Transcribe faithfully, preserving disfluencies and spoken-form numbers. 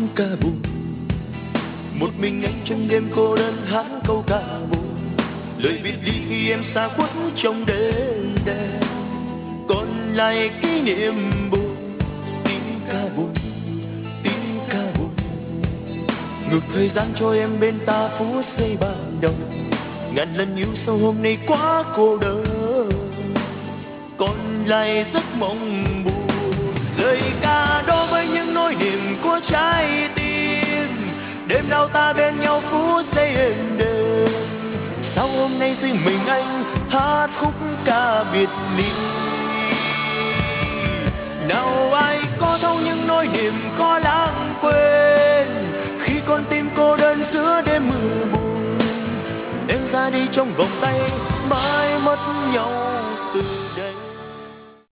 ca buồn. Một mình anh trong đêm cô đơn hát câu ca buồn. Lời biệt ly khi em xa khuất trong đêm đen, còn lại kỷ niệm buồn. Tiếng ca buồn, tiếng ca buồn. Ngược thời gian cho em bên ta phút giây ban đầu. Ngàn lần yêu sâu hôm nay quá cô đơn, còn lại giấc mộng buồn. Lời ca đôi với những nỗi niềm của trái tim. Đêm nào ta bên nhau phút giây êm đềm. Sao hôm nay riêng mình anh hát khúc ca biệt ly? Nào ai có thấu những nỗi niềm khó lãng quên, khi con tim cô đơn giữa đêm mưa buồn. Em ra đi trong vòng tay mãi mất nhau từ